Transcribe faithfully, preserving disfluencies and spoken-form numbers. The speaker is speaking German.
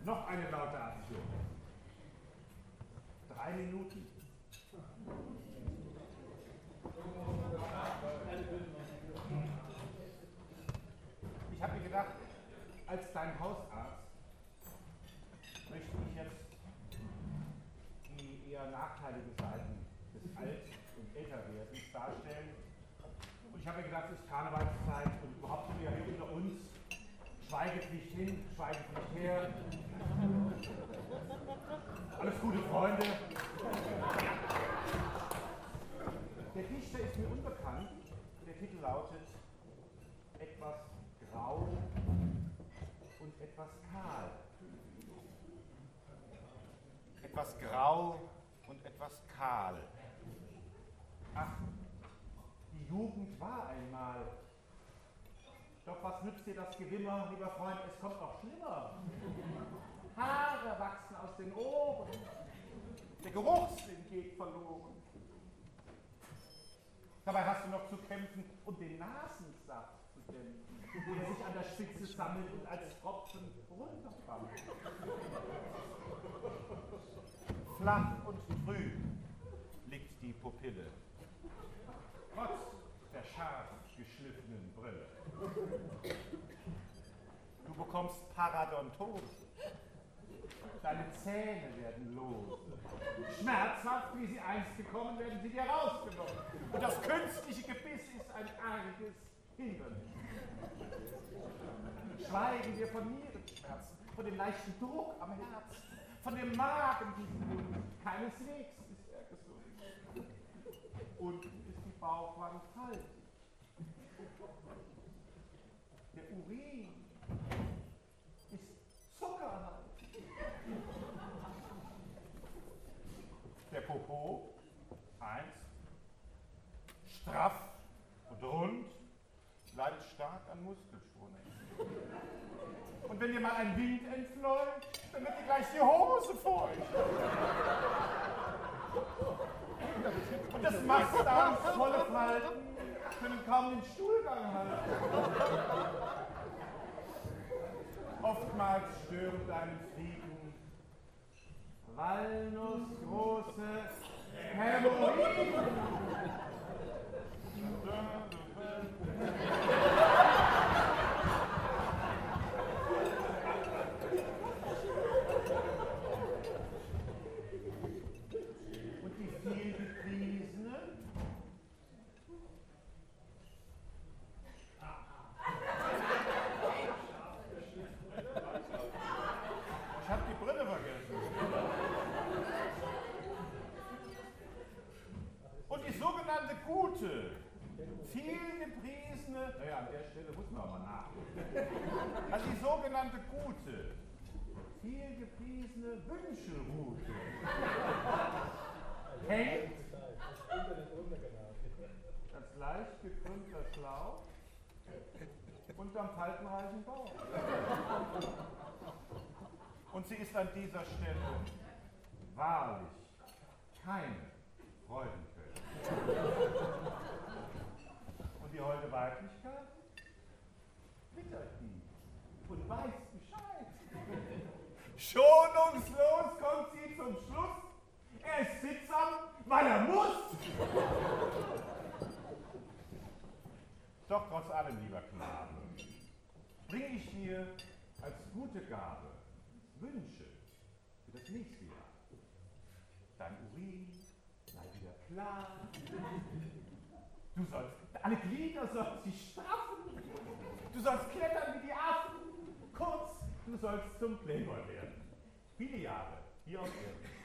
Noch eine laute Aktion. Drei Minuten. Ich habe mir gedacht, als dein Hausarzt möchte ich jetzt die eher nachteiligen Seiten des Alt- und Älterwerdens darstellen. Und ich habe mir gedacht, es ist Karnevalszeit und überhaupt sind wir ja hier unter uns. Schweigepflicht hin, Schweigepflicht her. Alles gute Freunde. Der Dichter ist mir unbekannt. Der Titel lautet Etwas grau und etwas kahl. Etwas grau und etwas kahl. Ach, die Jugend war einmal. Doch was nützt dir das Gewimmer, lieber Freund, es kommt noch schlimmer. Haare wachsen aus den Ohren, der Geruchssinn geht verloren. Dabei hast du noch zu kämpfen, um den Nasensaft zu dämpfen, der sich an der Spitze sammelt und als Tropfen runterfällt. Flach und trüb liegt die Pupille, trotz der scharf geschliffenen Brille. Du bekommst Paradontose, deine Zähne werden lose. Schmerzhaft, wie sie einst gekommen, werden sie dir rausgenommen. Und das künstliche Gebiss ist ein arges Hindernis. Schweigen wir von Nierenschmerzen, von dem leichten Druck am Herzen, von dem Magen, diesen keineswegs ist er gesund. Unten ist die Bauchwand faltig. Der Urin ist zuckerhaltig. Der Popo, eins, straff und rund, leidet stark an Muskelspannung. Und wenn dir mal ein Wind entfleucht, dann wird dir gleich die Hose feucht. Und das Mastdarms volle Falten können kaum den Stuhlgang halten. Oftmals stürmt deinen Frieden walnussgroße Hämorrhoiden. Und die vielgepriesene Ich habe die Brille vergessen. Und die sogenannte gute, vielgepriesene, naja, an der Stelle muss man aber nachdenken. Also die sogenannte gute, vielgepriesene Wünschelrute hängt als leicht gekrümmter Schlauch unterm faltenreichen Bauch. Und sie ist an dieser Stelle wahrlich keine Freudenquelle. Und die holde Weiblichkeit wittert die und weiß Bescheid. Schonungslos kommt sie zum Schluss. Er ist sittsam, weil er muss. Doch trotz allem, lieber Knabe, bringe ich dir als gute Gabe Wünsche für das nächste Jahr. Dein Urin sei wieder klar. Du sollst, alle Glieder sollen sich straffen. Du sollst klettern wie die Affen. Kurz, du sollst zum Playboy werden. Viele Jahre hier auf Erden.